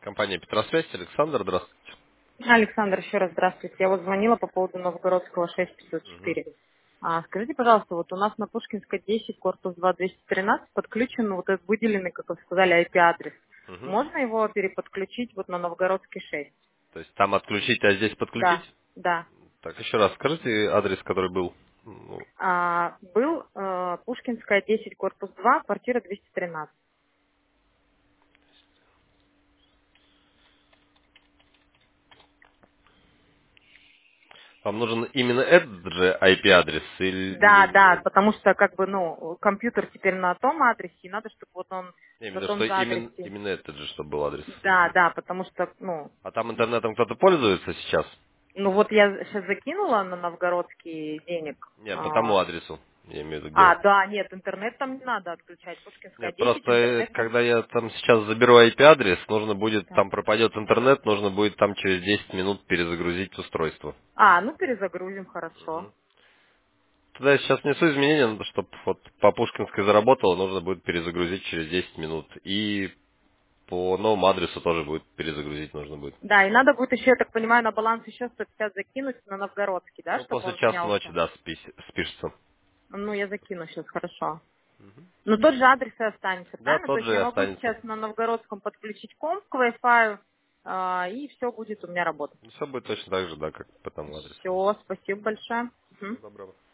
Компания Петросвязь, Александр, здравствуйте. Александр, еще раз здравствуйте. Я вот звонила по поводу Новгородского Мгм. 6504. Скажите, пожалуйста, вот у нас на Пушкинской 10, корпус 2, 213 подключен вот этот выделенный, как вы сказали, IP-адрес. Мгм. Можно его переподключить вот на Новгородский 6? То есть там отключить, а здесь подключить? Да, да. Так, еще раз скажите адрес, который был. Ну, Был Пушкинская 10, корпус 2, квартира 213. вам нужен именно этот же IP-адрес или Да, да, не... потому что как бы, компьютер теперь на том адресе, и надо, чтобы вот он Я на имею в виду, том что же адресе. именно этот же, чтобы был адрес. Да, да, потому что, А там интернетом кто-то пользуется сейчас? вот я сейчас закинула на новгородский денег. Нет, по тому адресу. Я имею в виду, где... Да, нет, интернет там не надо отключать. Пушкинская Нет, 10, просто интернет там. когда я там сейчас заберу IP-адрес, нужно будет, Так. там пропадет интернет, нужно будет там через 10 минут перезагрузить устройство. Перезагрузим, хорошо. Мгм. Тогда я сейчас несу изменения, надо, чтобы вот по Пушкинской заработало, нужно будет перезагрузить через 10 минут. И по новому адресу тоже будет перезагрузить нужно будет. Да, и надо будет еще, я так понимаю, на баланс еще 150 закинуть на новгородский, да, Ну, чтобы после он часа ночи, снялся. да, спишется. Ну, я закину сейчас, хорошо. Но тот же адрес и останется, Да, правильно? То тот есть же и я могу останется. сейчас на новгородском подключить комп к Wi-Fi, и все будет у меня работать. Все будет точно так же, да, как по тому адресу. Все, спасибо большое. Мгм. Всего доброго.